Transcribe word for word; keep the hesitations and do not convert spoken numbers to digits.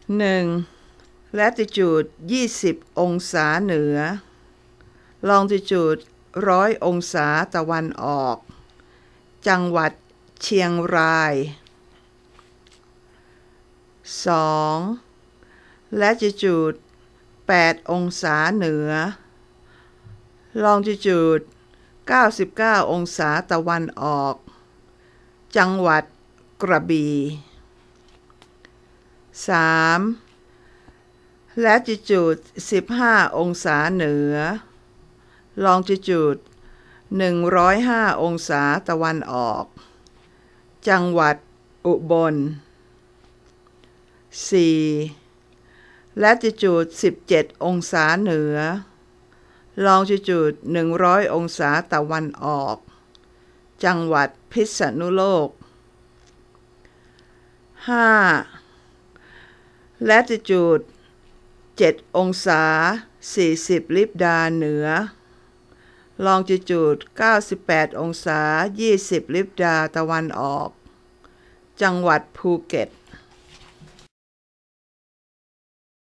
หนึ่ง latitude ยี่สิบองศาเหนือ longitude ร้อยองศาตะวันออกจังหวัดเชียงรายสอง latitude แปดองศาเหนือ longitude เก้าสิบเก้าองศาตะวันออกจังหวัดกระบี่สาม latitude สิบห้าองศาเหนือ longitude หนึ่งร้อยห้าองศาตะวันออกจังหวัดอุบลสี่ latitude สิบเจ็ดองศาเหนือ longitude หนึ่งร้อยองศาตะวันออกจังหวัดพิษณุโลกห้า latitude เจ็ดองศาสี่สิบลิบดาเหนือ longitude เก้าสิบแปดองศายี่สิบลิบดาตะวันออกจังหวัดภูเก็ต